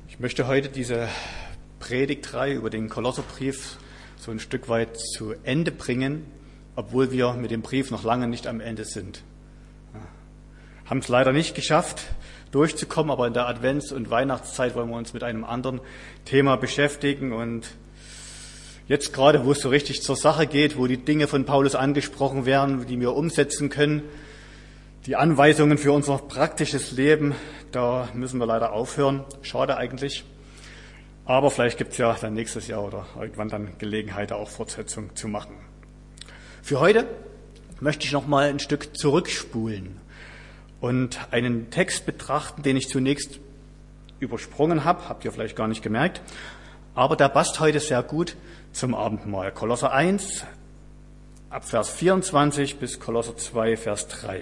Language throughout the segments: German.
Ich möchte heute diese Predigtreihe über den Kolosserbrief so ein Stück weit zu Ende bringen, obwohl wir mit dem Brief noch lange nicht am Ende sind. Haben es leider nicht geschafft, durchzukommen, aber in der Advents- und Weihnachtszeit wollen wir uns mit einem anderen Thema beschäftigen. Und jetzt gerade, wo es so richtig zur Sache geht, wo die Dinge von Paulus angesprochen werden, die wir umsetzen können, die Anweisungen für unser praktisches Leben, da müssen wir leider aufhören. Schade eigentlich. Aber vielleicht gibt es ja dann nächstes Jahr oder irgendwann dann Gelegenheit, auch Fortsetzung zu machen. Für heute möchte ich noch mal ein Stück zurückspulen und einen Text betrachten, den ich zunächst übersprungen habe. Habt ihr vielleicht gar nicht gemerkt. Aber der passt heute sehr gut zum Abendmahl. Kolosser 1, ab Vers 24 bis Kolosser 2, Vers 3.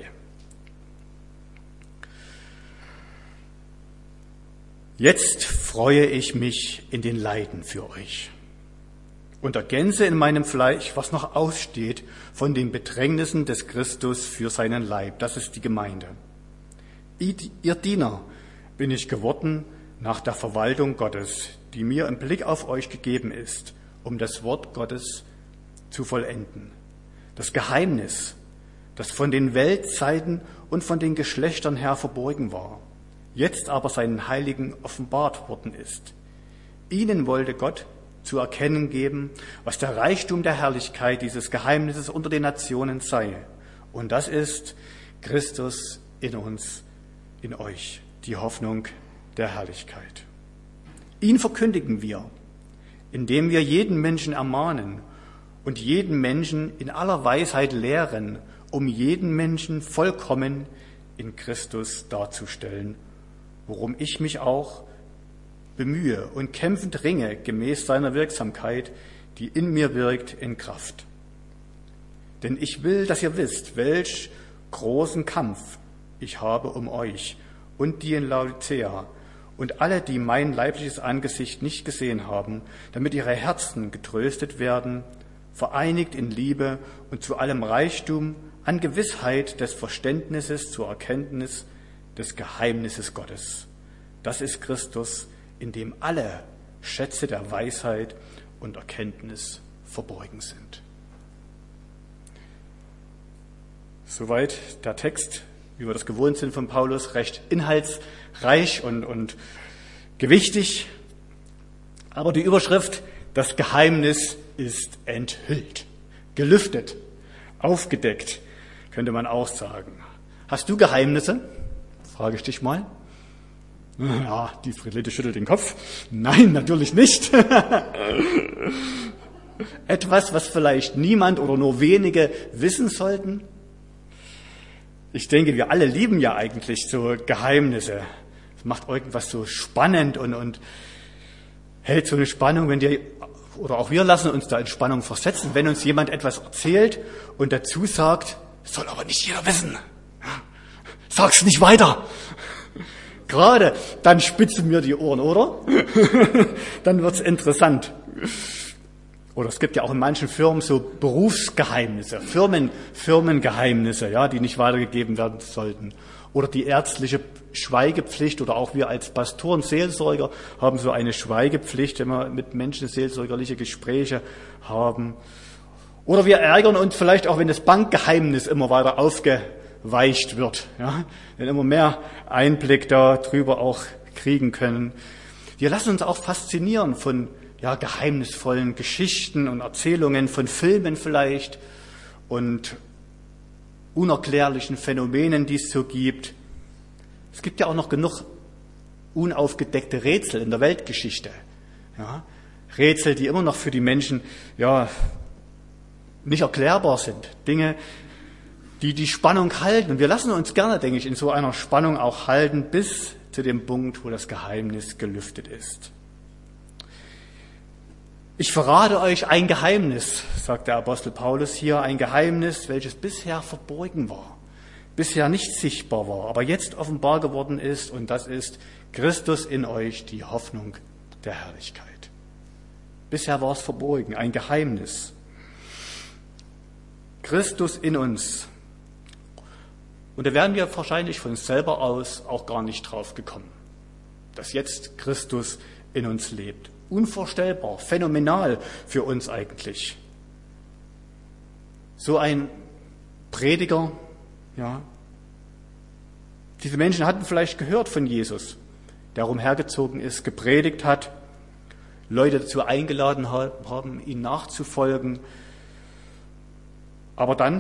Jetzt freue ich mich in den Leiden für euch und ergänze in meinem Fleisch, was noch aussteht von den Bedrängnissen des Christus für seinen Leib. Das ist die Gemeinde. Ihr Diener bin ich geworden nach der Verwaltung Gottes, die mir im Blick auf euch gegeben ist, um das Wort Gottes zu vollenden. Das Geheimnis, das von den Weltzeiten und von den Geschlechtern her verborgen war, jetzt aber seinen Heiligen offenbart worden ist. Ihnen wollte Gott zu erkennen geben, was der Reichtum der Herrlichkeit dieses Geheimnisses unter den Nationen sei. Und das ist Christus in uns, in euch, die Hoffnung der Herrlichkeit. Ihn verkündigen wir, indem wir jeden Menschen ermahnen und jeden Menschen in aller Weisheit lehren, um jeden Menschen vollkommen in Christus darzustellen, worum ich mich auch bemühe und kämpfend ringe gemäß seiner Wirksamkeit, die in mir wirkt, in Kraft. Denn ich will, dass ihr wisst, welch großen Kampf ich habe um euch und die in Laodicea und alle, die mein leibliches Angesicht nicht gesehen haben, damit ihre Herzen getröstet werden, vereinigt in Liebe und zu allem Reichtum an Gewissheit des Verständnisses zur Erkenntnis des Geheimnisses Gottes. Das ist Christus, in dem alle Schätze der Weisheit und Erkenntnis verborgen sind. Soweit der Text, wie wir das gewohnt sind von Paulus, recht inhaltsreich und gewichtig. Aber die Überschrift, das Geheimnis ist enthüllt, gelüftet, aufgedeckt, könnte man auch sagen. Hast du Geheimnisse? Frage ich dich mal. Ja, die Friedlete schüttelt den Kopf. Nein, natürlich nicht. Etwas, was vielleicht niemand oder nur wenige wissen sollten. Ich denke, wir alle lieben ja eigentlich so Geheimnisse. Es macht irgendwas so spannend und hält so eine Spannung, wenn dir, oder auch wir lassen uns da in Spannung versetzen, wenn uns jemand etwas erzählt und dazu sagt, soll aber nicht jeder wissen. Sag's nicht weiter. Gerade dann spitzen wir die Ohren, oder? Dann wird's interessant. Oder es gibt ja auch in manchen Firmen so Berufsgeheimnisse, Firmengeheimnisse, ja, die nicht weitergegeben werden sollten. Oder die ärztliche Schweigepflicht, oder auch wir als Pastoren, Seelsorger haben so eine Schweigepflicht, wenn wir mit Menschen seelsorgerliche Gespräche haben. Oder wir ärgern uns vielleicht auch, wenn das Bankgeheimnis immer weiter aufgeweicht wird, ja, wenn immer mehr Einblick darüber auch kriegen können. Wir lassen uns auch faszinieren von geheimnisvollen Geschichten und Erzählungen, von Filmen vielleicht und unerklärlichen Phänomenen, die es so gibt. Es gibt ja auch noch genug unaufgedeckte Rätsel in der Weltgeschichte. Ja, Rätsel, die immer noch für die Menschen nicht erklärbar sind. Dinge, die die Spannung halten. Und wir lassen uns gerne, denke ich, in so einer Spannung auch halten, bis zu dem Punkt, wo das Geheimnis gelüftet ist. Ich verrate euch ein Geheimnis, sagt der Apostel Paulus hier, ein Geheimnis, welches bisher verborgen war, bisher nicht sichtbar war, aber jetzt offenbar geworden ist, und das ist Christus in euch, die Hoffnung der Herrlichkeit. Bisher war es verborgen, ein Geheimnis. Christus in uns. Und da wären wir wahrscheinlich von selber aus auch gar nicht drauf gekommen. dass jetzt Christus in uns lebt. Unvorstellbar, phänomenal für uns eigentlich. So ein Prediger, ja. Diese Menschen hatten vielleicht gehört von Jesus, der umhergezogen ist, gepredigt hat, Leute dazu eingeladen haben, ihm nachzufolgen. Aber dann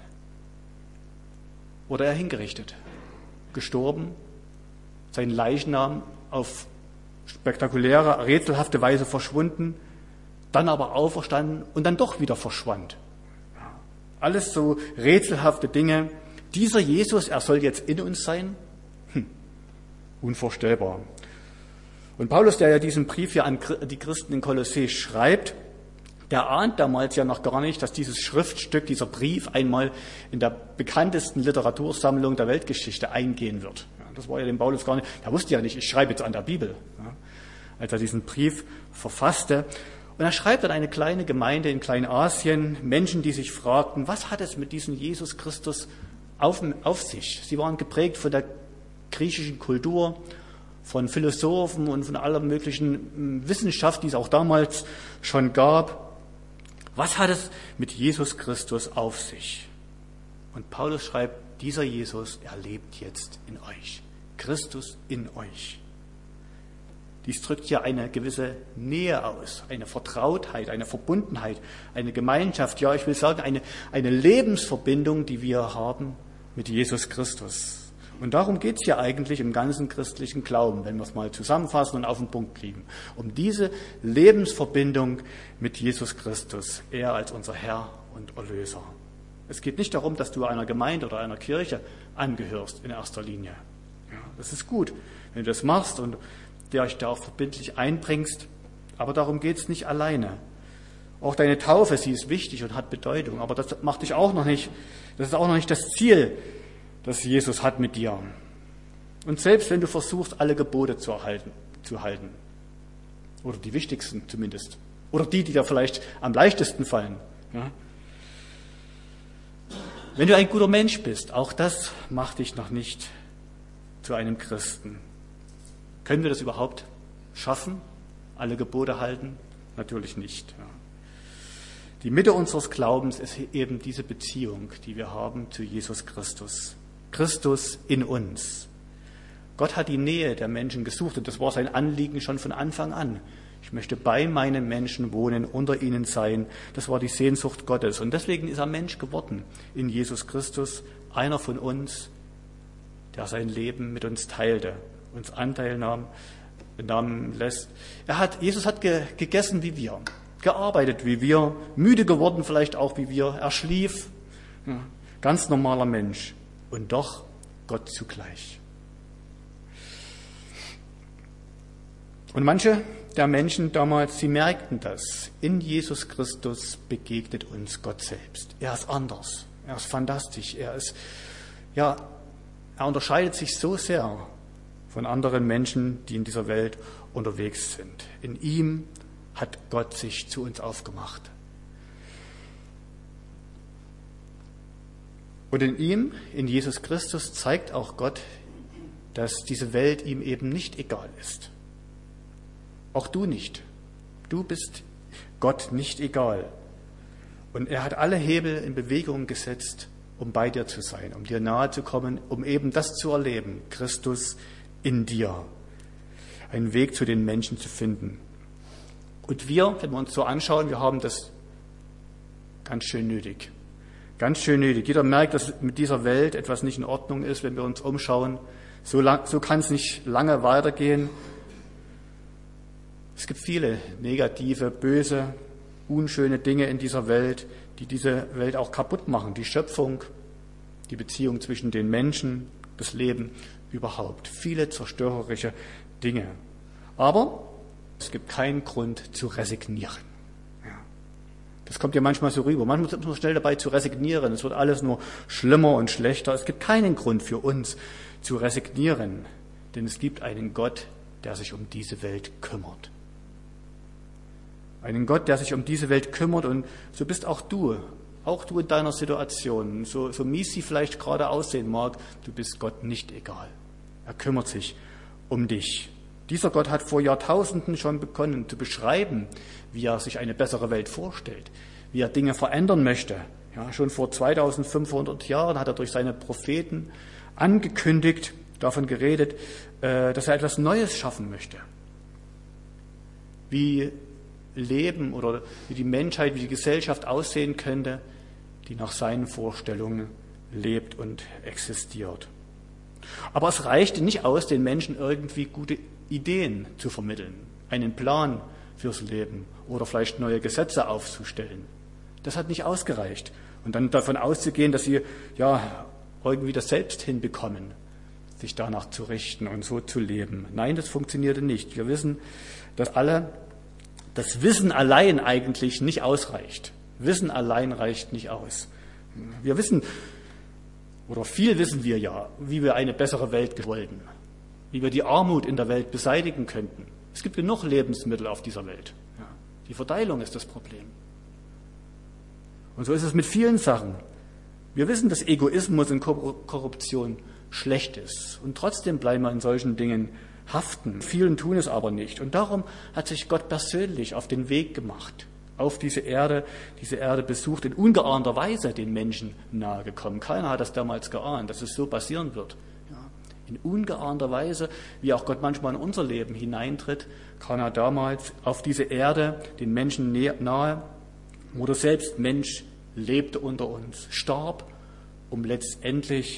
wurde er hingerichtet, gestorben, sein Leichnam auf spektakuläre, rätselhafte Weise verschwunden, dann aber auferstanden und dann doch wieder verschwand. Alles so rätselhafte Dinge. Dieser Jesus, er soll jetzt in uns sein? Unvorstellbar. Und Paulus, der ja diesen Brief hier an die Christen in Kolossä schreibt, der ahnt damals ja noch gar nicht, dass dieses Schriftstück, dieser Brief einmal in der bekanntesten Literatursammlung der Weltgeschichte eingehen wird. Ja, das war ja dem Paulus gar nicht, der wusste ja nicht, ich schreibe jetzt an der Bibel, ja, als er diesen Brief verfasste. Und er schreibt an eine kleine Gemeinde in Kleinasien, Menschen, die sich fragten, was hat es mit diesem Jesus Christus auf sich? Sie waren geprägt von der griechischen Kultur, von Philosophen und von aller möglichen Wissenschaft, die es auch damals schon gab. Was hat es mit Jesus Christus auf sich? Und Paulus schreibt, dieser Jesus, er lebt jetzt in euch. Christus in euch. Dies drückt ja eine gewisse Nähe aus, eine Vertrautheit, eine Verbundenheit, eine Gemeinschaft, ja, ich will sagen, eine Lebensverbindung, die wir haben mit Jesus Christus. Und darum geht es ja eigentlich im ganzen christlichen Glauben, wenn wir es mal zusammenfassen und auf den Punkt kriegen. Um diese Lebensverbindung mit Jesus Christus, er als unser Herr und Erlöser. Es geht nicht darum, dass du einer Gemeinde oder einer Kirche angehörst in erster Linie. Ja, das ist gut, wenn du das machst und dich da auch verbindlich einbringst, aber darum geht es nicht alleine. Auch deine Taufe, sie ist wichtig und hat Bedeutung, aber das macht dich auch noch nicht, das ist auch noch nicht das Ziel, das Jesus hat mit dir. Und selbst wenn du versuchst, alle Gebote zu halten, oder die wichtigsten zumindest, oder die dir vielleicht am leichtesten fallen, ja, wenn du ein guter Mensch bist, auch das macht dich noch nicht zu einem Christen. Können wir das überhaupt schaffen, alle Gebote halten? Natürlich nicht. Ja. Die Mitte unseres Glaubens ist eben diese Beziehung, die wir haben zu Jesus Christus. Christus in uns. Gott hat die Nähe der Menschen gesucht und das war sein Anliegen schon von Anfang an. Ich möchte bei meinen Menschen wohnen, unter ihnen sein. Das war die Sehnsucht Gottes. Und deswegen ist er Mensch geworden in Jesus Christus, einer von uns, der sein Leben mit uns teilte, uns Anteil nahmen lässt. Jesus hat gegessen wie wir, gearbeitet wie wir, müde geworden vielleicht auch wie wir. Er schlief, ja, ganz normaler Mensch und doch Gott zugleich. Und manche der Menschen damals, sie merkten das. In Jesus Christus begegnet uns Gott selbst. Er ist anders, er ist fantastisch, er unterscheidet sich so sehr von anderen Menschen, die in dieser Welt unterwegs sind. In ihm hat Gott sich zu uns aufgemacht. Und in ihm, in Jesus Christus, zeigt auch Gott, dass diese Welt ihm eben nicht egal ist. Auch du nicht. Du bist Gott nicht egal. Und er hat alle Hebel in Bewegung gesetzt, um bei dir zu sein, um dir nahe zu kommen, um eben das zu erleben, Christus in dir, einen Weg zu den Menschen zu finden. Und wir, wenn wir uns so anschauen, wir haben das ganz schön nötig. Ganz schön nötig. Jeder merkt, dass mit dieser Welt etwas nicht in Ordnung ist, wenn wir uns umschauen. So kann es nicht lange weitergehen. Es gibt viele negative, böse, unschöne Dinge in dieser Welt, die diese Welt auch kaputt machen. Die Schöpfung, die Beziehung zwischen den Menschen, das Leben überhaupt. Viele zerstörerische Dinge. Aber es gibt keinen Grund zu resignieren. Ja. Das kommt ja manchmal so rüber. Manchmal ist man schnell dabei zu resignieren. Es wird alles nur schlimmer und schlechter. Es gibt keinen Grund für uns zu resignieren. Denn es gibt einen Gott, der sich um diese Welt kümmert. Einen Gott, der sich um diese Welt kümmert, und so bist auch du in deiner Situation, so mies sie vielleicht gerade aussehen mag, du bist Gott nicht egal. Er kümmert sich um dich. Dieser Gott hat vor Jahrtausenden schon begonnen zu beschreiben, wie er sich eine bessere Welt vorstellt, wie er Dinge verändern möchte. Ja, schon vor 2500 Jahren hat er durch seine Propheten angekündigt, davon geredet, dass er etwas Neues schaffen möchte. Wie Leben oder wie die Menschheit, wie die Gesellschaft aussehen könnte, die nach seinen Vorstellungen lebt und existiert. Aber es reichte nicht aus, den Menschen irgendwie gute Ideen zu vermitteln, einen Plan fürs Leben oder vielleicht neue Gesetze aufzustellen. Das hat nicht ausgereicht. Und dann davon auszugehen, dass sie ja irgendwie das selbst hinbekommen, sich danach zu richten und so zu leben. Nein, das funktionierte nicht. Wir wissen, dass das Wissen allein eigentlich nicht ausreicht. Wissen allein reicht nicht aus. Wir wissen, oder viel wissen wir ja, wie wir eine bessere Welt wollten, wie wir die Armut in der Welt beseitigen könnten. Es gibt genug Lebensmittel auf dieser Welt. Ja, die Verteilung ist das Problem. Und so ist es mit vielen Sachen. Wir wissen, dass Egoismus und Korruption schlecht ist. Und trotzdem bleiben wir in solchen Dingen haften. Vielen tun es aber nicht. Und darum hat sich Gott persönlich auf den Weg gemacht, auf diese Erde besucht, in ungeahnter Weise den Menschen nahegekommen. Keiner hat das damals geahnt, dass es so passieren wird. Ja, in ungeahnter Weise, wie auch Gott manchmal in unser Leben hineintritt, kam er damals auf diese Erde den Menschen nahe, oder selbst Mensch lebte unter uns, starb, um letztendlich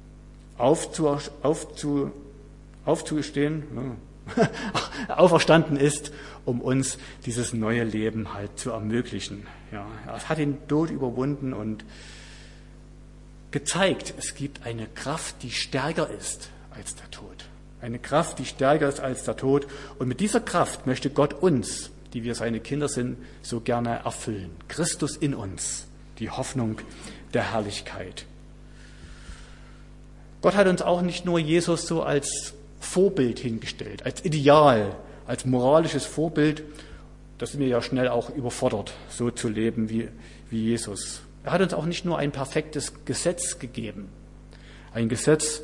auferstanden ist, um uns dieses neue Leben halt zu ermöglichen. Ja, er hat den Tod überwunden und gezeigt, es gibt eine Kraft, die stärker ist als der Tod. Eine Kraft, die stärker ist als der Tod. Und mit dieser Kraft möchte Gott uns, die wir seine Kinder sind, so gerne erfüllen. Christus in uns, die Hoffnung der Herrlichkeit. Gott hat uns auch nicht nur Jesus so als Vorbild hingestellt, als Ideal, als moralisches Vorbild. Da sind wir ja schnell auch überfordert, so zu leben wie Jesus. Er hat uns auch nicht nur ein perfektes Gesetz gegeben, ein Gesetz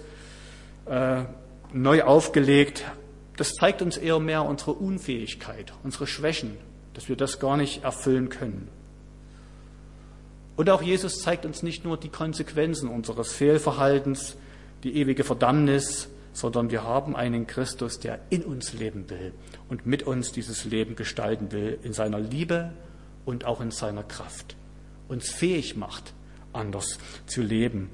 neu aufgelegt. Das zeigt uns eher mehr unsere Unfähigkeit, unsere Schwächen, dass wir das gar nicht erfüllen können. Und auch Jesus zeigt uns nicht nur die Konsequenzen unseres Fehlverhaltens, die ewige Verdammnis, sondern wir haben einen Christus, der in uns leben will und mit uns dieses Leben gestalten will, in seiner Liebe und auch in seiner Kraft, uns fähig macht, anders zu leben.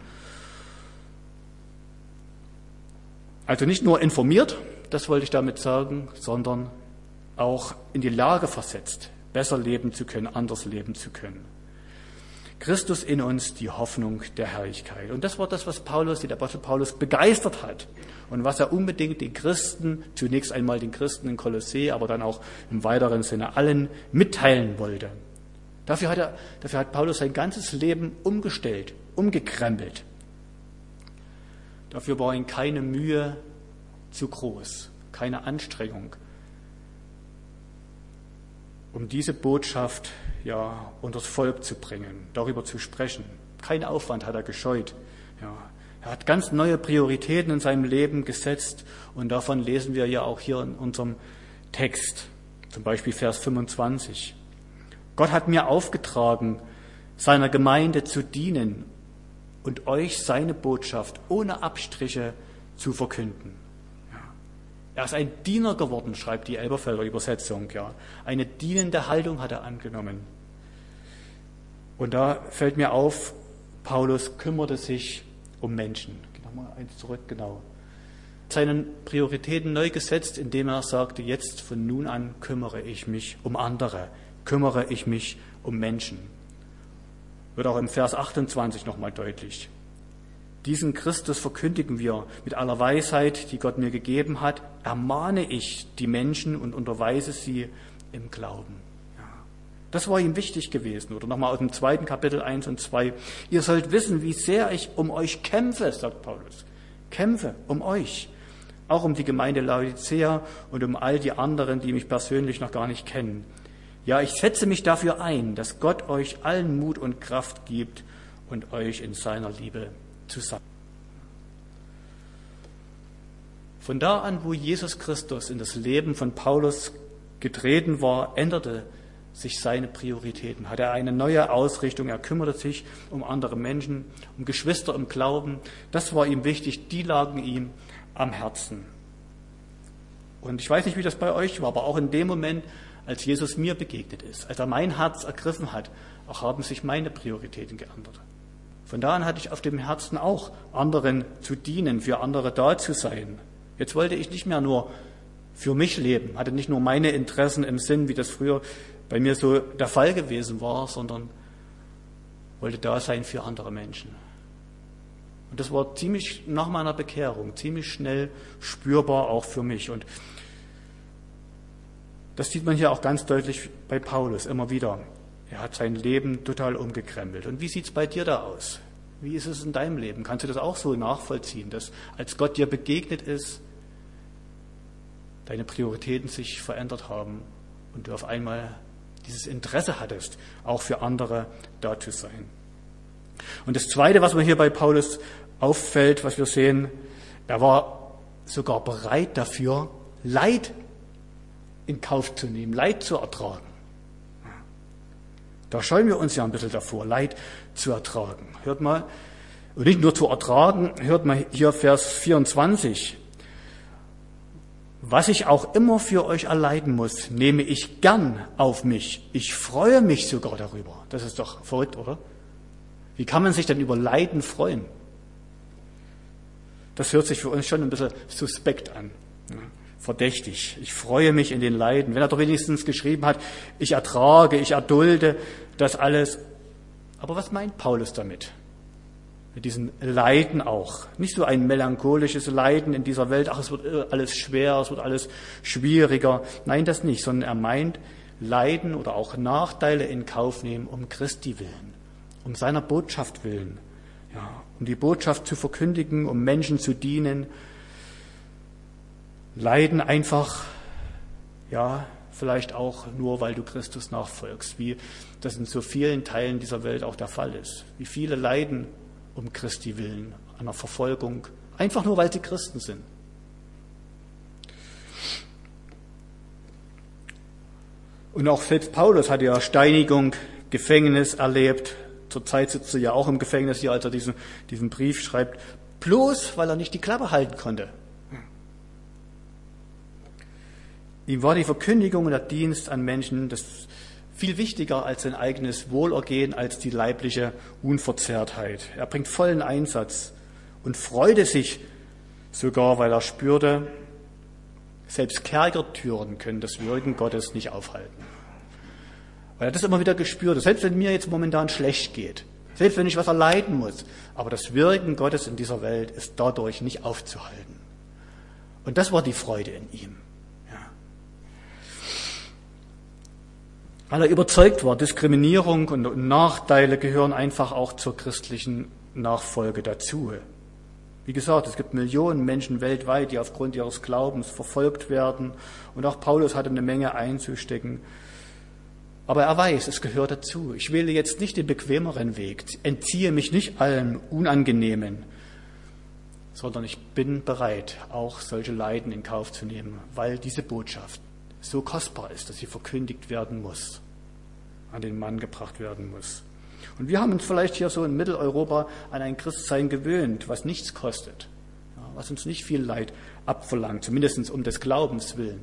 Also nicht nur informiert, das wollte ich damit sagen, sondern auch in die Lage versetzt, besser leben zu können, anders leben zu können. Christus in uns, die Hoffnung der Herrlichkeit. Und das war das, was den Apostel Paulus begeistert hat und was er unbedingt den Christen, zunächst einmal den Christen in Kolossä, aber dann auch im weiteren Sinne allen mitteilen wollte. Dafür hat Paulus sein ganzes Leben umgestellt, umgekrempelt. Dafür war ihm keine Mühe zu groß, keine Anstrengung, um diese Botschaft ja unters Volk zu bringen, darüber zu sprechen. Kein Aufwand hat er gescheut. Ja, er hat ganz neue Prioritäten in seinem Leben gesetzt und davon lesen wir ja auch hier in unserem Text, zum Beispiel Vers 25. Gott hat mir aufgetragen, seiner Gemeinde zu dienen und euch seine Botschaft ohne Abstriche zu verkünden. Ja. Er ist ein Diener geworden, schreibt die Elberfelder Übersetzung. Ja. Eine dienende Haltung hat er angenommen. Und da fällt mir auf, Paulus kümmerte sich um Menschen. Geh nochmal eins zurück, genau. Seinen Prioritäten neu gesetzt, indem er sagte, jetzt von nun an kümmere ich mich um andere, kümmere ich mich um Menschen. Wird auch im Vers 28 nochmal deutlich. Diesen Christus verkündigen wir mit aller Weisheit, die Gott mir gegeben hat, ermahne ich die Menschen und unterweise sie im Glauben. Ja. Das war ihm wichtig gewesen. Oder nochmal aus dem 2. Kapitel 1 und 2. Ihr sollt wissen, wie sehr ich um euch kämpfe, sagt Paulus. Kämpfe um euch. Auch um die Gemeinde Laodicea und um all die anderen, die mich persönlich noch gar nicht kennen. Ja, ich setze mich dafür ein, dass Gott euch allen Mut und Kraft gibt und euch in seiner Liebe zusammen. Von da an, wo Jesus Christus in das Leben von Paulus getreten war, änderte sich seine Prioritäten. Hat er eine neue Ausrichtung. Er kümmerte sich um andere Menschen, um Geschwister im Glauben. Das war ihm wichtig. Die lagen ihm am Herzen. Und ich weiß nicht, wie das bei euch war, aber auch in dem Moment, als Jesus mir begegnet ist, als er mein Herz ergriffen hat, auch haben sich meine Prioritäten geändert. Von da an hatte ich auf dem Herzen auch, anderen zu dienen, für andere da zu sein. Jetzt wollte ich nicht mehr nur für mich leben, hatte nicht nur meine Interessen im Sinn, wie das früher bei mir so der Fall gewesen war, sondern wollte da sein für andere Menschen. Und das war ziemlich nach meiner Bekehrung, ziemlich schnell spürbar auch für mich. Und das sieht man hier auch ganz deutlich bei Paulus immer wieder. Er hat sein Leben total umgekrempelt. Und wie sieht's bei dir da aus? Wie ist es in deinem Leben? Kannst du das auch so nachvollziehen, dass als Gott dir begegnet ist, deine Prioritäten sich verändert haben und du auf einmal dieses Interesse hattest, auch für andere da zu sein? Und das Zweite, was mir hier bei Paulus auffällt, was wir sehen, er war sogar bereit dafür, Leid in Kauf zu nehmen, Leid zu ertragen. Da scheuen wir uns ja ein bisschen davor, Leid zu ertragen. Hört mal, und nicht nur zu ertragen, hört mal hier Vers 24. Was ich auch immer für euch erleiden muss, nehme ich gern auf mich. Ich freue mich sogar darüber. Das ist doch verrückt, oder? Wie kann man sich denn über Leiden freuen? Das hört sich für uns schon ein bisschen suspekt an. Verdächtig. Ich freue mich in den Leiden. Wenn er doch wenigstens geschrieben hat, ich ertrage, ich erdulde das alles. Aber was meint Paulus damit? Mit diesen Leiden auch. Nicht so ein melancholisches Leiden in dieser Welt, ach, es wird alles schwer, es wird alles schwieriger. Nein, das nicht, sondern er meint Leiden oder auch Nachteile in Kauf nehmen um Christi willen, um seiner Botschaft willen, ja, um die Botschaft zu verkündigen, um Menschen zu dienen. Leiden einfach, ja, vielleicht auch nur, weil du Christus nachfolgst, wie das in so vielen Teilen dieser Welt auch der Fall ist. Wie viele leiden um Christi willen, an der Verfolgung, einfach nur, weil sie Christen sind. Und auch selbst Paulus hatte ja Steinigung, Gefängnis erlebt. Zurzeit sitzt er ja auch im Gefängnis hier, als er diesen Brief schreibt, bloß weil er nicht die Klappe halten konnte. Ihm war die Verkündigung und der Dienst an Menschen das viel wichtiger als sein eigenes Wohlergehen, als die leibliche Unverzehrtheit. Er bringt vollen Einsatz und freute sich sogar, weil er spürte, selbst Kerkertüren können das Wirken Gottes nicht aufhalten. Weil er das immer wieder gespürt hat, selbst wenn mir jetzt momentan schlecht geht, selbst wenn ich was erleiden muss, aber das Wirken Gottes in dieser Welt ist dadurch nicht aufzuhalten. Und das war die Freude in ihm. Weil er überzeugt war, Diskriminierung und Nachteile gehören einfach auch zur christlichen Nachfolge dazu. Wie gesagt, es gibt Millionen Menschen weltweit, die aufgrund ihres Glaubens verfolgt werden. Und auch Paulus hatte eine Menge einzustecken. Aber er weiß, es gehört dazu. Ich wähle jetzt nicht den bequemeren Weg, entziehe mich nicht allem Unangenehmen, sondern ich bin bereit, auch solche Leiden in Kauf zu nehmen, weil diese Botschaft so kostbar ist, dass sie verkündigt werden muss, an den Mann gebracht werden muss. Und wir haben uns vielleicht hier so in Mitteleuropa an ein Christsein gewöhnt, was nichts kostet, ja, was uns nicht viel Leid abverlangt, zumindest um des Glaubens willen.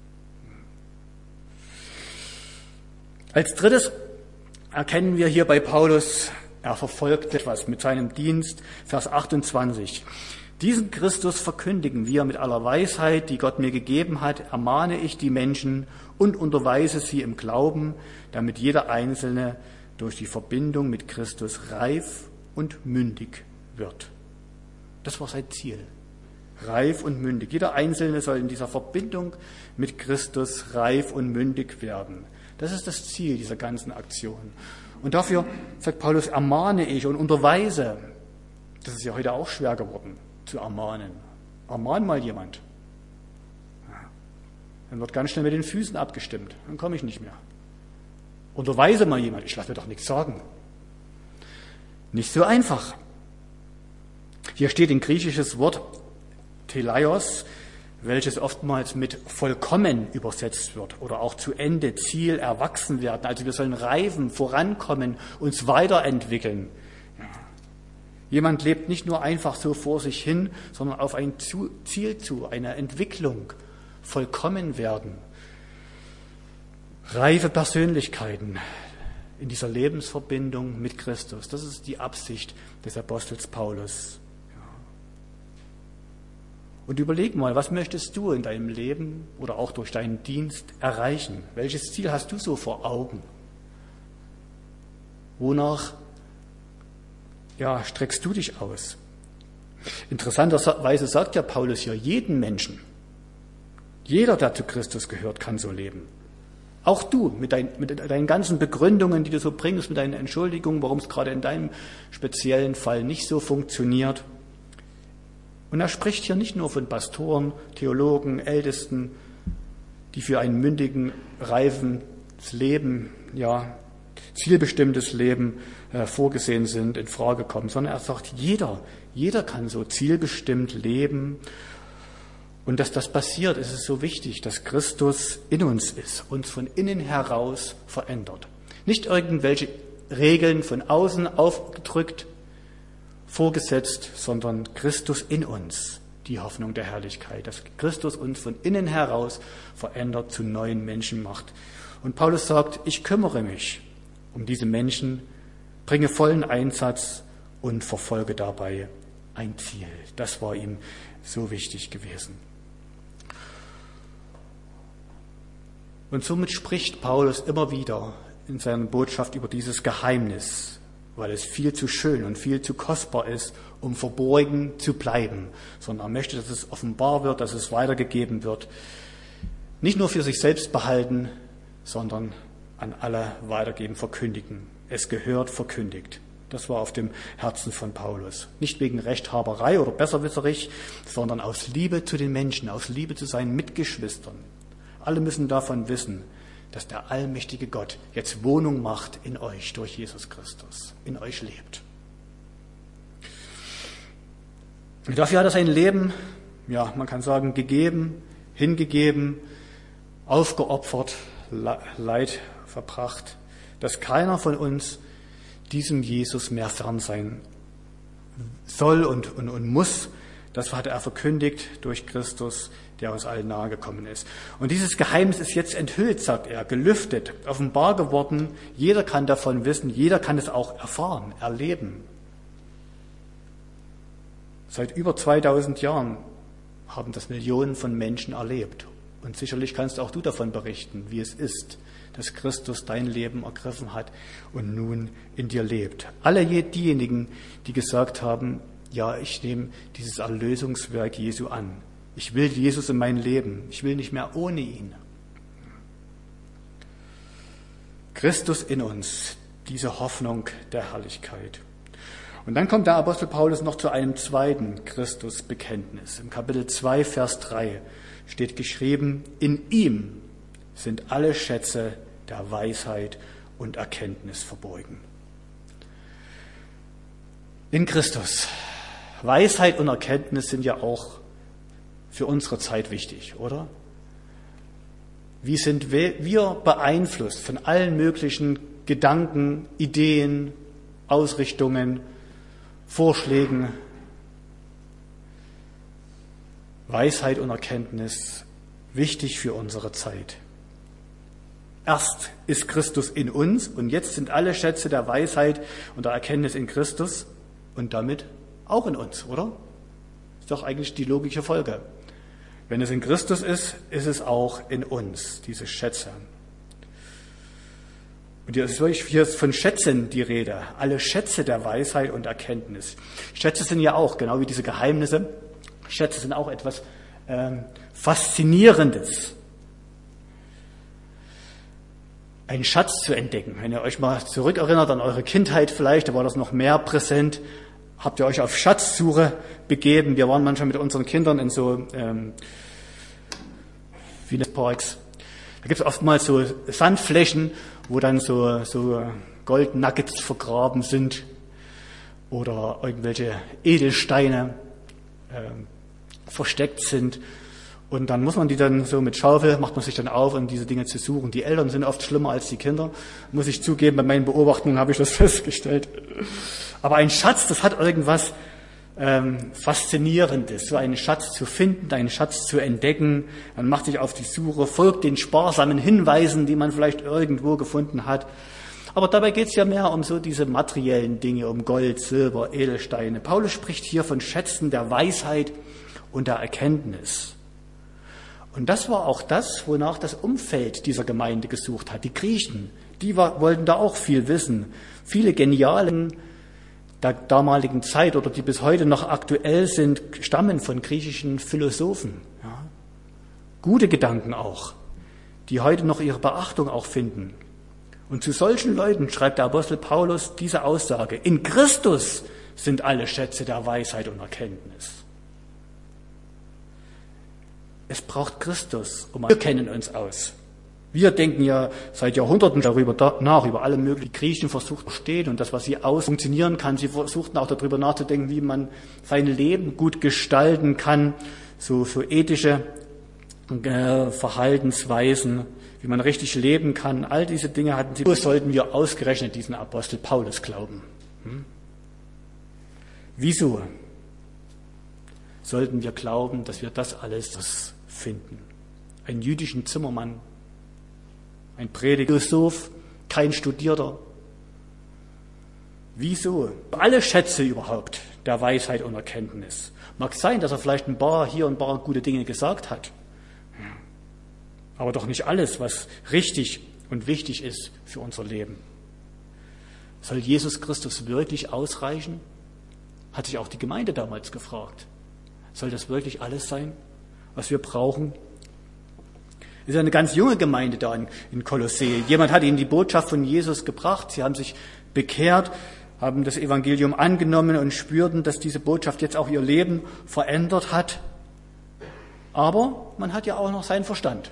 Als drittes erkennen wir hier bei Paulus, er verfolgt etwas mit seinem Dienst, Vers 28. Diesen Christus verkündigen wir mit aller Weisheit, die Gott mir gegeben hat, ermahne ich die Menschen und unterweise sie im Glauben, damit jeder Einzelne durch die Verbindung mit Christus reif und mündig wird. Das war sein Ziel. Reif und mündig. Jeder Einzelne soll in dieser Verbindung mit Christus reif und mündig werden. Das ist das Ziel dieser ganzen Aktion. Und dafür, sagt Paulus, ermahne ich und unterweise. Das ist ja heute auch schwer geworden, zu ermahnen. Ermahn mal jemand. Dann wird ganz schnell mit den Füßen abgestimmt. Dann komme ich nicht mehr. Unterweise mal jemand. Ich lasse mir doch nichts sagen. Nicht so einfach. Hier steht ein griechisches Wort, Teleios. welches oftmals mit vollkommen übersetzt wird oder auch zu Ende, Ziel, erwachsen werden. Also wir sollen reifen, vorankommen, uns weiterentwickeln. Jemand lebt nicht nur einfach so vor sich hin, sondern auf ein Ziel zu, eine Entwicklung, vollkommen werden. Reife Persönlichkeiten in dieser Lebensverbindung mit Christus. Das ist die Absicht des Apostels Paulus. Und überleg mal, was möchtest du in deinem Leben oder auch durch deinen Dienst erreichen? Welches Ziel hast du so vor Augen? Wonach streckst du dich aus? Interessanterweise sagt ja Paulus hier, jeden Menschen, jeder, der zu Christus gehört, kann so leben. Auch du, mit deinen ganzen Begründungen, die du so bringst, mit deinen Entschuldigungen, warum es gerade in deinem speziellen Fall nicht so funktioniert. Und er spricht hier nicht nur von Pastoren, Theologen, Ältesten, die für ein mündigen, reifes Leben, zielbestimmtes Leben vorgesehen sind, in Frage kommen, sondern er sagt, jeder kann so zielbestimmt leben. Und dass das passiert, ist es so wichtig, dass Christus in uns ist, uns von innen heraus verändert. Nicht irgendwelche Regeln von außen aufgedrückt, vorgesetzt, sondern Christus in uns, die Hoffnung der Herrlichkeit, dass Christus uns von innen heraus verändert, zu neuen Menschen macht. Und Paulus sagt, ich kümmere mich um diese Menschen, bringe vollen Einsatz und verfolge dabei ein Ziel. Das war ihm so wichtig gewesen. Und somit spricht Paulus immer wieder in seiner Botschaft über dieses Geheimnis, weil es viel zu schön und viel zu kostbar ist, um verborgen zu bleiben, sondern er möchte, dass es offenbar wird, dass es weitergegeben wird, nicht nur für sich selbst behalten, sondern an alle weitergeben, verkündigen. Es gehört verkündigt. Das war auf dem Herzen von Paulus. Nicht wegen Rechthaberei oder besserwisserig, sondern aus Liebe zu den Menschen, aus Liebe zu seinen Mitgeschwistern. Alle müssen davon wissen, dass der allmächtige Gott jetzt Wohnung macht in euch durch Jesus Christus, in euch lebt. Und dafür hat er sein Leben, man kann sagen, gegeben, hingegeben, aufgeopfert, Leid verbracht, dass keiner von uns diesem Jesus mehr fern sein soll und muss. Das hat er verkündigt durch Christus, der uns allen nahe gekommen ist. Und dieses Geheimnis ist jetzt enthüllt, sagt er, gelüftet, offenbar geworden. Jeder kann davon wissen, jeder kann es auch erfahren, erleben. Seit über 2000 Jahren haben das Millionen von Menschen erlebt. Und sicherlich kannst auch du davon berichten, wie es ist, dass Christus dein Leben ergriffen hat und nun in dir lebt. Alle diejenigen, die gesagt haben, ja, ich nehme dieses Erlösungswerk Jesu an. Ich will Jesus in mein Leben. Ich will nicht mehr ohne ihn. Christus in uns, diese Hoffnung der Herrlichkeit. Und dann kommt der Apostel Paulus noch zu einem zweiten Christusbekenntnis. Im Kapitel 2, Vers 3 steht geschrieben, in ihm sind alle Schätze der Weisheit und Erkenntnis verborgen. In Christus. Weisheit und Erkenntnis sind ja auch für unsere Zeit wichtig, oder? Wie sind wir beeinflusst von allen möglichen Gedanken, Ideen, Ausrichtungen, Vorschlägen? Weisheit und Erkenntnis wichtig für unsere Zeit. Erst ist Christus in uns und jetzt sind alle Schätze der Weisheit und der Erkenntnis in Christus und damit auch in uns, oder? Ist doch eigentlich die logische Folge. Wenn es in Christus ist, ist es auch in uns, diese Schätze. Und hier ist von Schätzen die Rede, alle Schätze der Weisheit und Erkenntnis. Schätze sind ja auch, genau wie diese Geheimnisse, Schätze sind auch etwas Faszinierendes. Einen Schatz zu entdecken. Wenn ihr euch mal zurückerinnert an eure Kindheit vielleicht, da war das noch mehr präsent. Habt ihr euch auf Schatzsuche begeben? Wir waren manchmal mit unseren Kindern in so Parks. Da gibt es oftmals so Sandflächen, wo dann so Goldnuggets vergraben sind oder irgendwelche Edelsteine versteckt sind. Und dann muss man die dann so mit Schaufel, macht man sich dann auf, um diese Dinge zu suchen. Die Eltern sind oft schlimmer als die Kinder, muss ich zugeben, bei meinen Beobachtungen habe ich das festgestellt. Aber ein Schatz, das hat irgendwas Faszinierendes, so einen Schatz zu finden, einen Schatz zu entdecken. Man macht sich auf die Suche, folgt den sparsamen Hinweisen, die man vielleicht irgendwo gefunden hat. Aber dabei geht es ja mehr um so diese materiellen Dinge, um Gold, Silber, Edelsteine. Paulus spricht hier von Schätzen der Weisheit und der Erkenntnis. Und das war auch das, wonach das Umfeld dieser Gemeinde gesucht hat. Die Griechen, die wollten da auch viel wissen. Viele Geniale der damaligen Zeit oder die bis heute noch aktuell sind, stammen von griechischen Philosophen. Ja. Gute Gedanken auch, die heute noch ihre Beachtung auch finden. Und zu solchen Leuten schreibt der Apostel Paulus diese Aussage: In Christus sind alle Schätze der Weisheit und Erkenntnis. Es braucht Christus. Wir kennen uns aus. Wir denken ja seit Jahrhunderten darüber nach, über alle möglichen. Die Griechen versuchten stehen und das, was sie funktionieren kann. Sie versuchten auch darüber nachzudenken, wie man sein Leben gut gestalten kann. So ethische Verhaltensweisen, wie man richtig leben kann. All diese Dinge hatten sie. So sollten wir ausgerechnet diesen Apostel Paulus glauben. Wieso sollten wir glauben, dass wir das alles finden? Einen jüdischen Zimmermann, ein Prediger, Philosoph, kein Studierter. Wieso? Alle Schätze überhaupt der Weisheit und Erkenntnis. Mag sein, dass er vielleicht hier ein paar gute Dinge gesagt hat. Aber doch nicht alles, was richtig und wichtig ist für unser Leben. Soll Jesus Christus wirklich ausreichen? Hat sich auch die Gemeinde damals gefragt. Soll das wirklich alles sein, was wir brauchen? Es ist eine ganz junge Gemeinde da in Kolossee. Jemand hat ihnen die Botschaft von Jesus gebracht. Sie haben sich bekehrt, haben das Evangelium angenommen und spürten, dass diese Botschaft jetzt auch ihr Leben verändert hat. Aber man hat ja auch noch seinen Verstand.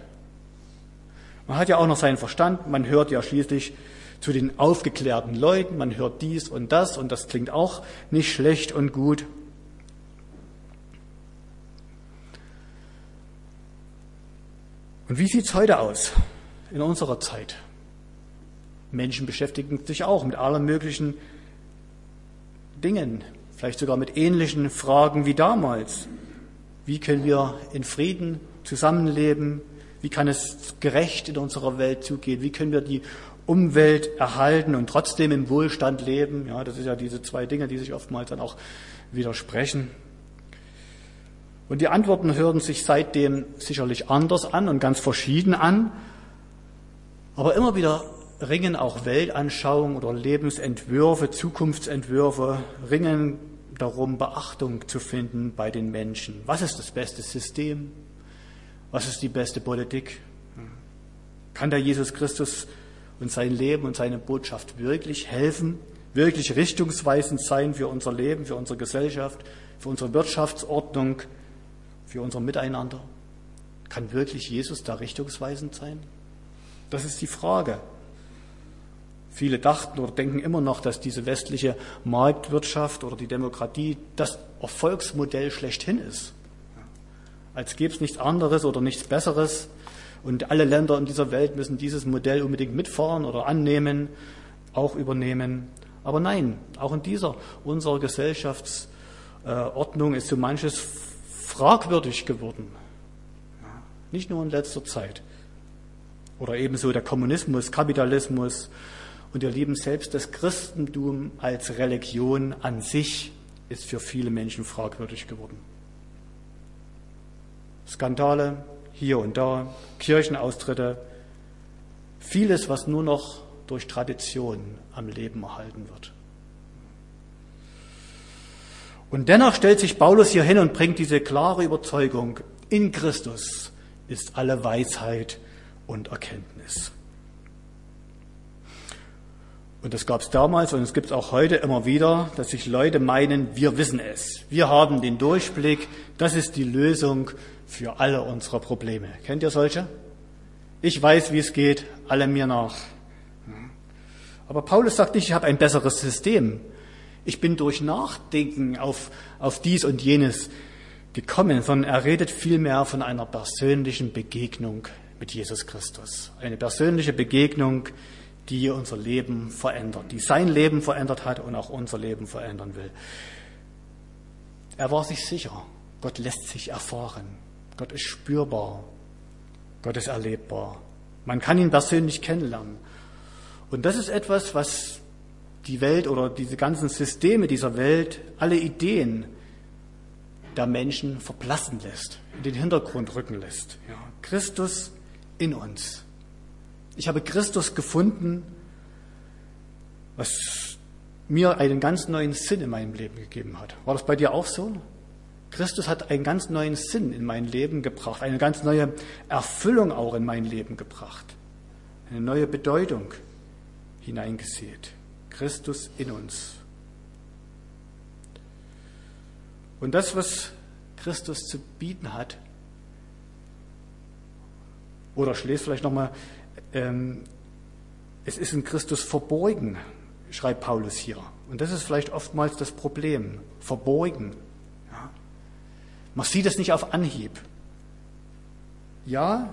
Man hört ja schließlich zu den aufgeklärten Leuten, man hört dies und das klingt auch nicht schlecht und gut. Und wie sieht's heute aus in unserer Zeit? Menschen beschäftigen sich auch mit allen möglichen Dingen, vielleicht sogar mit ähnlichen Fragen wie damals. Wie können wir in Frieden zusammenleben? Wie kann es gerecht in unserer Welt zugehen? Wie können wir die Umwelt erhalten und trotzdem im Wohlstand leben? Ja, das ist ja diese zwei Dinge, die sich oftmals dann auch widersprechen. Und die Antworten hören sich seitdem sicherlich anders an und ganz verschieden an. Aber immer wieder ringen auch Weltanschauungen oder Lebensentwürfe, Zukunftsentwürfe, ringen darum, Beachtung zu finden bei den Menschen. Was ist das beste System? Was ist die beste Politik? Kann der Jesus Christus und sein Leben und seine Botschaft wirklich helfen, wirklich richtungsweisend sein für unser Leben, für unsere Gesellschaft, für unsere Wirtschaftsordnung, für unser Miteinander? Kann wirklich Jesus da richtungsweisend sein? Das ist die Frage. Viele dachten oder denken immer noch, dass diese westliche Marktwirtschaft oder die Demokratie das Erfolgsmodell schlechthin ist. Als gäbe es nichts anderes oder nichts Besseres und alle Länder in dieser Welt müssen dieses Modell unbedingt mitfahren oder annehmen, auch übernehmen. Aber nein, auch in unserer Gesellschaftsordnung ist so manches fragwürdig geworden. Nicht nur in letzter Zeit. Oder ebenso der Kommunismus, Kapitalismus und ihr Lieben, selbst das Christentum als Religion an sich ist für viele Menschen fragwürdig geworden. Skandale hier und da, Kirchenaustritte, vieles, was nur noch durch Tradition am Leben erhalten wird. Und dennoch stellt sich Paulus hier hin und bringt diese klare Überzeugung: In Christus ist alle Weisheit und Erkenntnis. Und das gab es damals und es gibt es auch heute immer wieder, dass sich Leute meinen, wir wissen es. Wir haben den Durchblick, das ist die Lösung für alle unsere Probleme. Kennt ihr solche? Ich weiß, wie es geht, alle mir nach. Aber Paulus sagt nicht, ich habe ein besseres System. Ich bin durch Nachdenken auf dies und jenes gekommen, sondern er redet vielmehr von einer persönlichen Begegnung mit Jesus Christus. Eine persönliche Begegnung, die unser Leben verändert, die sein Leben verändert hat und auch unser Leben verändern will. Er war sich sicher, Gott lässt sich erfahren, Gott ist spürbar, Gott ist erlebbar. Man kann ihn persönlich kennenlernen. Und das ist etwas, was die Welt oder diese ganzen Systeme dieser Welt, alle Ideen der Menschen verblassen lässt, in den Hintergrund rücken lässt. Ja, Christus in uns. Ich habe Christus gefunden, was mir einen ganz neuen Sinn in meinem Leben gegeben hat. War das bei dir auch so? Christus hat einen ganz neuen Sinn in mein Leben gebracht, eine ganz neue Erfüllung auch in mein Leben gebracht, eine neue Bedeutung hineingesät. Christus in uns. Und das, was Christus zu bieten hat, oder ich lese vielleicht nochmal, es ist in Christus verborgen, schreibt Paulus hier. Und das ist vielleicht oftmals das Problem, verborgen. Ja. Man sieht es nicht auf Anhieb. Ja,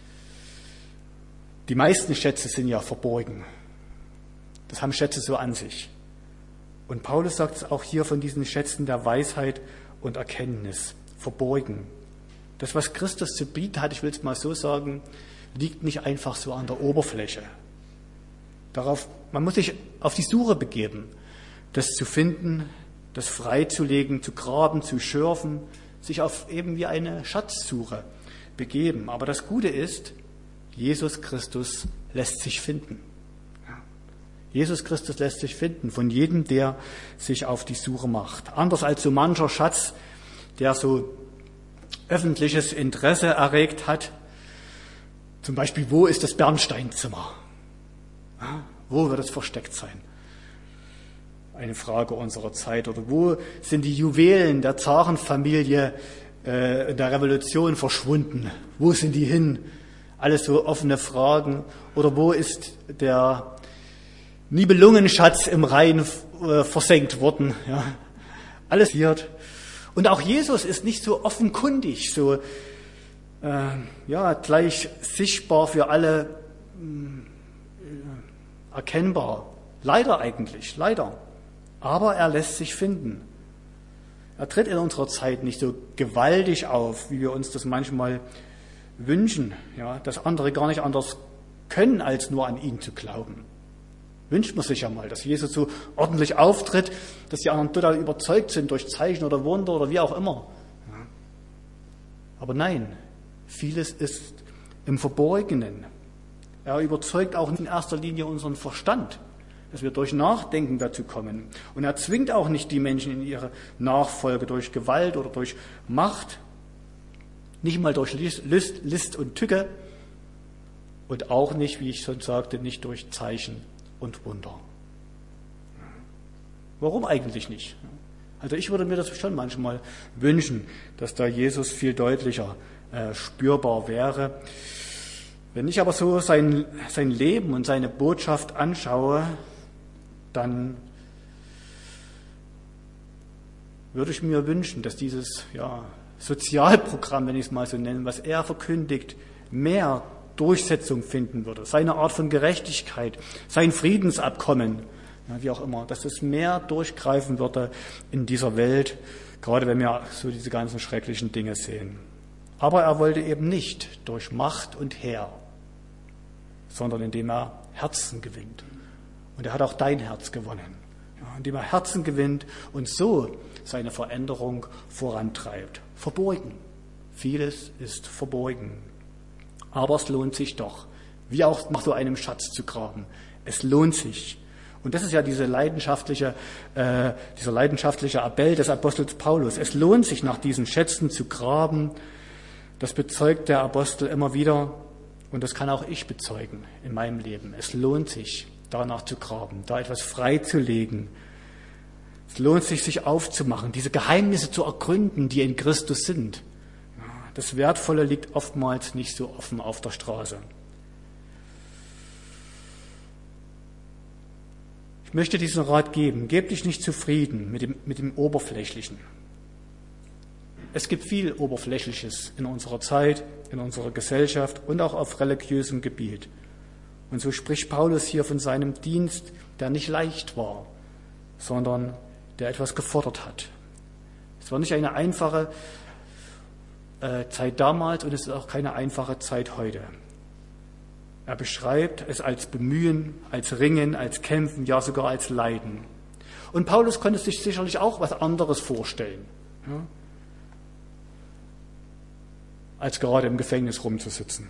die meisten Schätze sind ja verborgen. Das haben Schätze so an sich. Und Paulus sagt es auch hier von diesen Schätzen der Weisheit und Erkenntnis, verborgen. Das, was Christus zu bieten hat, ich will es mal so sagen, liegt nicht einfach so an der Oberfläche. Man muss sich auf die Suche begeben, das zu finden, das freizulegen, zu graben, zu schürfen, sich auf eben wie eine Schatzsuche begeben. Aber das Gute ist, Jesus Christus lässt sich finden. Jesus Christus lässt sich finden von jedem, der sich auf die Suche macht. Anders als so mancher Schatz, der so öffentliches Interesse erregt hat. Zum Beispiel, wo ist das Bernsteinzimmer? Ja, wo wird es versteckt sein? Eine Frage unserer Zeit. Oder wo sind die Juwelen der Zarenfamilie der Revolution verschwunden? Wo sind die hin? Alles so offene Fragen. Oder wo ist der Nibelungenschatz im Rhein versenkt worden? Ja, alles hier. Und auch Jesus ist nicht so offenkundig, so gleich sichtbar für alle erkennbar. Leider eigentlich, leider. Aber er lässt sich finden. Er tritt in unserer Zeit nicht so gewaltig auf, wie wir uns das manchmal wünschen, ja, dass andere gar nicht anders können, als nur an ihn zu glauben. Wünscht man sich ja mal, dass Jesus so ordentlich auftritt, dass die anderen total überzeugt sind durch Zeichen oder Wunder oder wie auch immer. Ja. Aber nein, vieles ist im Verborgenen. Er überzeugt auch in erster Linie unseren Verstand, dass wir durch Nachdenken dazu kommen. Und er zwingt auch nicht die Menschen in ihre Nachfolge durch Gewalt oder durch Macht, nicht mal durch List und Tücke und auch nicht, wie ich schon sagte, nicht durch Zeichen und Wunder. Warum eigentlich nicht? Also ich würde mir das schon manchmal wünschen, dass da Jesus viel deutlicher spürbar wäre. Wenn ich aber so sein Leben und seine Botschaft anschaue, dann würde ich mir wünschen, dass dieses Sozialprogramm, wenn ich es mal so nenne, was er verkündigt, mehr Durchsetzung finden würde. Seine Art von Gerechtigkeit, sein Friedensabkommen, wie auch immer, dass es mehr durchgreifen würde in dieser Welt, gerade wenn wir so diese ganzen schrecklichen Dinge sehen. Aber er wollte eben nicht durch Macht und Heer, sondern indem er Herzen gewinnt. Und er hat auch dein Herz gewonnen, indem er Herzen gewinnt und so seine Veränderung vorantreibt. Verborgen. Vieles ist verborgen. Aber es lohnt sich doch, wie auch nach so einem Schatz zu graben. Es lohnt sich. Und das ist ja dieser leidenschaftliche Appell des Apostels Paulus. Es lohnt sich, nach diesen Schätzen zu graben. Das bezeugt der Apostel immer wieder. Und das kann auch ich bezeugen in meinem Leben. Es lohnt sich, danach zu graben, da etwas freizulegen. Es lohnt sich, sich aufzumachen, diese Geheimnisse zu ergründen, die in Christus sind. Das Wertvolle liegt oftmals nicht so offen auf der Straße. Ich möchte diesen Rat geben. Geb dich nicht zufrieden mit dem Oberflächlichen. Es gibt viel Oberflächliches in unserer Zeit, in unserer Gesellschaft und auch auf religiösem Gebiet. Und so spricht Paulus hier von seinem Dienst, der nicht leicht war, sondern der etwas gefordert hat. Es war nicht eine einfache Zeit damals und es ist auch keine einfache Zeit heute. Er beschreibt es als Bemühen, als Ringen, als Kämpfen, ja sogar als Leiden. Und Paulus konnte sich sicherlich auch was anderes vorstellen, ja, als gerade im Gefängnis rumzusitzen.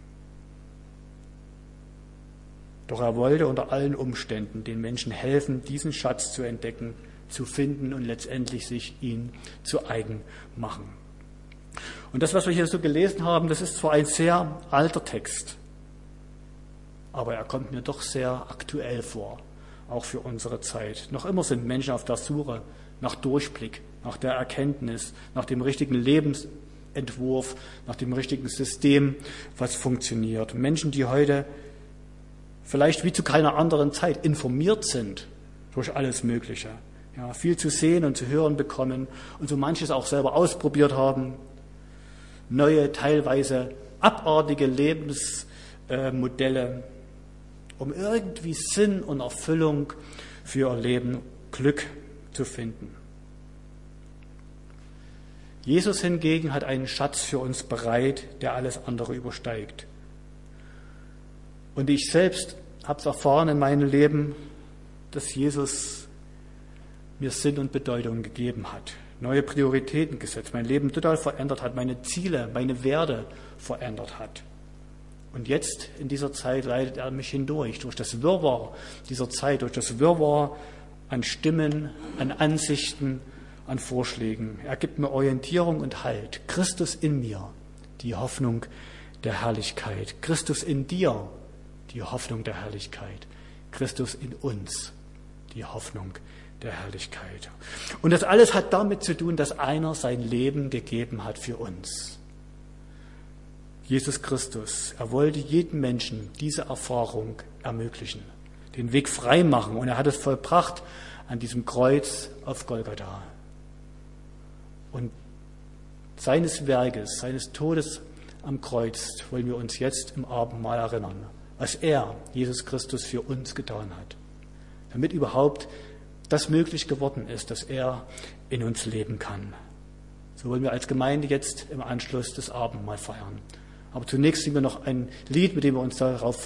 Doch er wollte unter allen Umständen den Menschen helfen, diesen Schatz zu entdecken, zu finden und letztendlich sich ihn zu eigen machen. Und das, was wir hier so gelesen haben, das ist zwar ein sehr alter Text, aber er kommt mir doch sehr aktuell vor, auch für unsere Zeit. Noch immer sind Menschen auf der Suche nach Durchblick, nach der Erkenntnis, nach dem richtigen Lebensentwurf, nach dem richtigen System, was funktioniert. Menschen, die heute vielleicht wie zu keiner anderen Zeit informiert sind durch alles Mögliche, ja, viel zu sehen und zu hören bekommen und so manches auch selber ausprobiert haben, neue, teilweise abartige Lebensmodelle, um irgendwie Sinn und Erfüllung für ihr Leben, Glück zu finden. Jesus hingegen hat einen Schatz für uns bereit, der alles andere übersteigt. Und ich selbst habe es erfahren in meinem Leben, dass Jesus mir Sinn und Bedeutung gegeben hat, neue Prioritäten gesetzt, mein Leben total verändert hat, meine Ziele, meine Werte verändert hat. Und jetzt in dieser Zeit leitet er mich hindurch, durch das Wirrwarr dieser Zeit, durch das Wirrwarr an Stimmen, an Ansichten, an Vorschlägen. Er gibt mir Orientierung und Halt. Christus in mir, die Hoffnung der Herrlichkeit. Christus in dir, die Hoffnung der Herrlichkeit. Christus in uns, die Hoffnung der Herrlichkeit. Und das alles hat damit zu tun, dass einer sein Leben gegeben hat für uns. Jesus Christus, er wollte jedem Menschen diese Erfahrung ermöglichen, den Weg frei machen, und er hat es vollbracht an diesem Kreuz auf Golgatha. Und seines Werkes, seines Todes am Kreuz wollen wir uns jetzt im Abendmahl erinnern, was er, Jesus Christus, für uns getan hat, damit überhaupt das möglich geworden ist, dass er in uns leben kann. So wollen wir als Gemeinde jetzt im Anschluss das Abendmahl feiern. Aber zunächst singen wir noch ein Lied, mit dem wir uns darauf